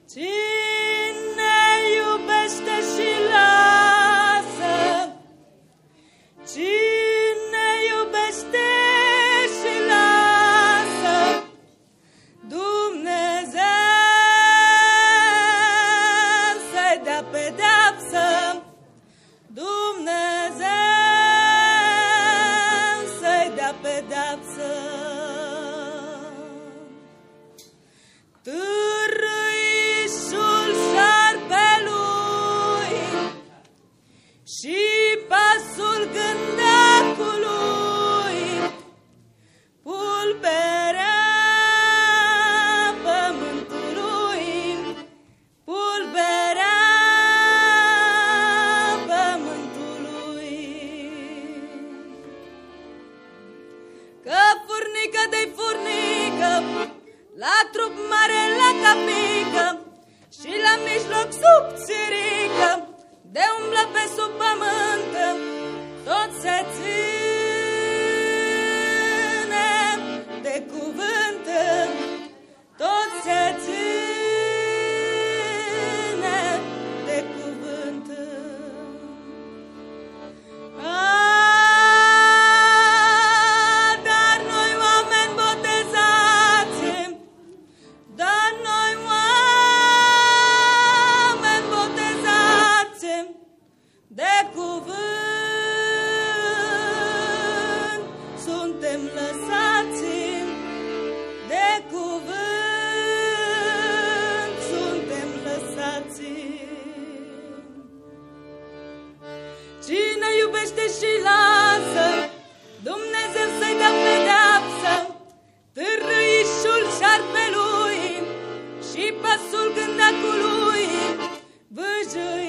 Cine iubește și lasă, cine iubește și lasă, Dumnezeu să-i dea pedeapsă, Dumnezeu să-i dea pedeapsă. Târâișul șarpelui și pasul gândacului, pulberea pământului, pulberea pământului. Că furnică de-i furnică, la trup mare, la capică și la mijloc subțirică, de umblă pe sub pământ, tot se ține de cuvânt, tot se ține de cuvânt. Dar noi oameni botezați, dar noi oameni botezați de cuvânt suntem lăsați, de cuvânt suntem lăsați. Cine iubește și lasă, Dumnezeu să-i dea pedeapsă, târâișul șarpelui și pasul gândacului, vâjâi